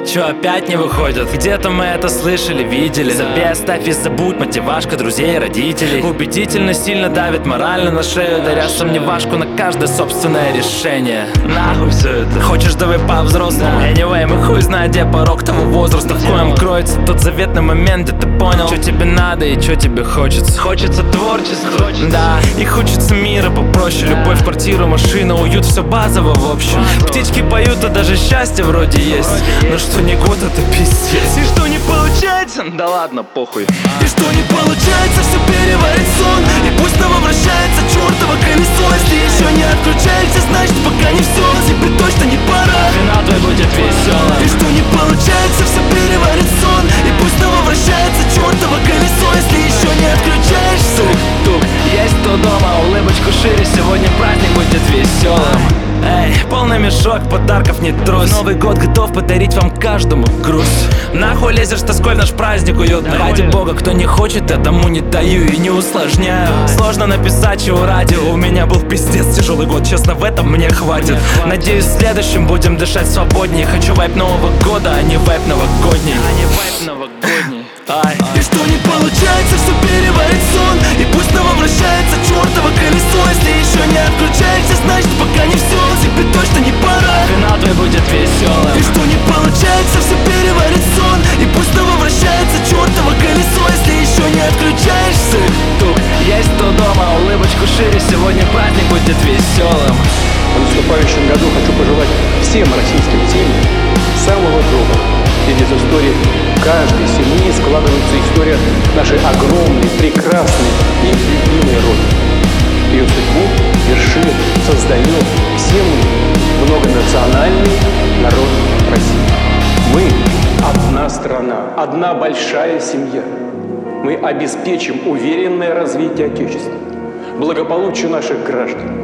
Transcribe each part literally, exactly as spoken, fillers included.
Чё, опять не выходят? Где-то мы это слышали, видели. Забей, оставь и забудь, мотивашка друзей, родителей. Убедительно сильно давит морально на шею, даря сомневашку на каждое собственное решение. Нахуй все это. Хочешь, давай по-взрослому. Anyway, мы хуй знает, где порог того возраста, в коем кроется тот заветный момент, где ты понял, что тебе надо и что тебе хочется. Хочется творчества, хочется. Да, и хочется мира попроще. Любовь, квартира, машина, уют, все базово в общем. Птички поют, а даже счастье вроде есть. Но что не год, это пиздец. И что не получается? Да ладно, похуй. И что не получается, все переварит сон. И пусть снова вращается чертово колесо. Если еще не отключаешься, значит пока не все. Тебе точно не пора. Финал твой будет веселым. И что не получается, все переварит сон. И пусть снова вращается чертово колесо. Если еще не отключаешься. Тук, есть кто дома, улыбочку шире. Сегодня праздник будет веселым. Эй, полный мешок, подарков не трус. Новый год готов подарить вам каждому груз. Нахуй лезешь с тоской в наш праздник уютный. Ради бога, кто не хочет, я тому не даю и не усложняю. Сложно написать, чего ради. У меня был пиздец тяжелый год, честно, в этом мне хватит. Надеюсь, в следующем будем дышать свободнее. Хочу вайп Нового года, а не вайп новогодний. А не вайп новогодний. Ай. И что не получается, все переварит сон. И пусть снова вращается чертово колесо. Если еще не отключаешься, значит пока не все. Тебе точно не пора. Финал твой будет веселым. И что не получается, все переварит сон. И пусть снова вращается чертово колесо. Если еще не отключаешься. Тук, есть кто дома, улыбочку шире. Сегодня праздник будет веселым. В наступающем году хочу пожелать всем российским семьям самого доброго. Ведь из истории каждой семьи складывается история нашей огромной, прекрасной и любимой Родины. Ее судьбу вершит, создает все мы, многонациональный народ России. Мы одна страна, одна большая семья. Мы обеспечим уверенное развитие Отечества, благополучие наших граждан.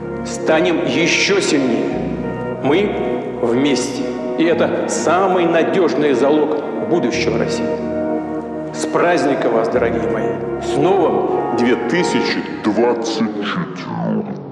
Станем еще сильнее. Мы вместе. И это самый надежный залог будущего России. С праздником вас, дорогие мои! С новым две тысячи двадцать четвёртым!